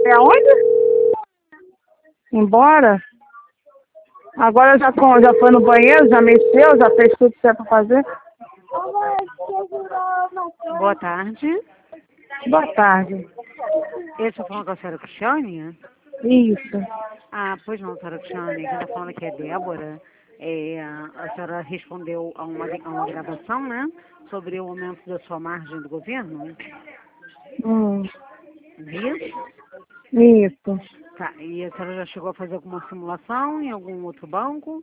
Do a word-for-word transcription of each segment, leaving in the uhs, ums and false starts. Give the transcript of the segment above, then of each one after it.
É aonde? Embora? Agora já, com- já foi no banheiro, já mexeu, já fez tudo que tinha pra fazer? Boa tarde. Boa tarde. Eu estou falando com a senhora Cristiane? Isso. Ah, pois não, senhora Cristiane. Quem está falando aqui é Débora. É, a senhora respondeu a uma, a uma gravação, né? Sobre o aumento da sua margem do governo. Hum, Isso? isso. Tá. E a senhora já chegou a fazer alguma simulação em algum outro banco?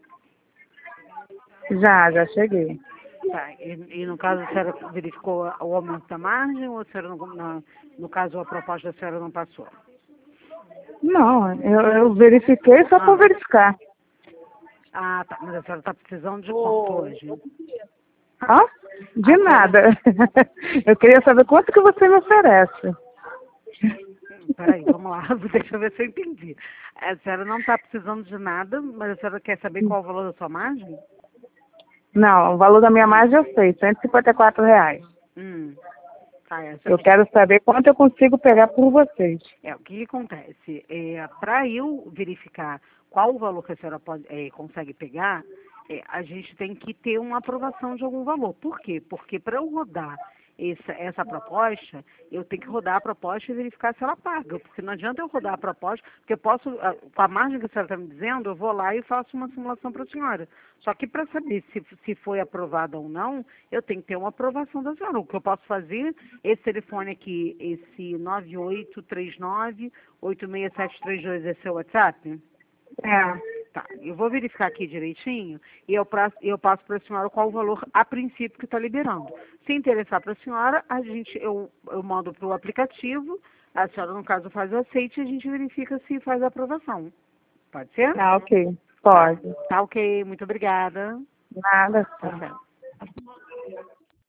Já, já cheguei. Tá. E, e no caso a senhora verificou o aumento da margem ou a senhora não, na- no caso a proposta da senhora não passou? Não, eu, eu verifiquei só Ah, para verificar. ah, tá. Mas a senhora está precisando de quanto hoje? Hã? De A senhora... nada. Eu queria saber quanto que você me oferece. Peraí, vamos lá, deixa eu ver se eu entendi. A senhora não está precisando de nada, mas a senhora quer saber qual é o valor da sua margem? Não, o valor da minha Hum, margem eu sei, cento e cinquenta e quatro reais. hum. Tá, é, Eu quero saber quanto eu consigo pegar por vocês. é, o que, que acontece? É, para eu verificar qual o valor que a senhora pode, é, consegue pegar, é, a gente tem que ter uma aprovação de algum valor. Por quê? Porque para eu rodar essa, essa proposta, eu tenho que rodar a proposta e verificar se ela paga. Porque não adianta eu rodar a proposta, porque eu posso, a- com a margem que a senhora está me dizendo, eu vou lá e faço uma simulação para a senhora. Só que para saber se, se foi aprovada ou não, eu tenho que ter uma aprovação da senhora. O que eu posso fazer, esse telefone aqui, esse nove oito três nove, oito seis sete três dois é seu WhatsApp? É. Tá, eu vou verificar aqui direitinho e eu, pra, eu passo para a senhora qual o valor a princípio que está liberando. Se interessar para a senhora, a gente, eu, eu mando para o aplicativo, a senhora, no caso, faz o aceite e a gente verifica se faz a aprovação. Pode ser? Ah, ok. Tá, Pode. tá ok, muito obrigada. Nada, Tchau, tá. tchau.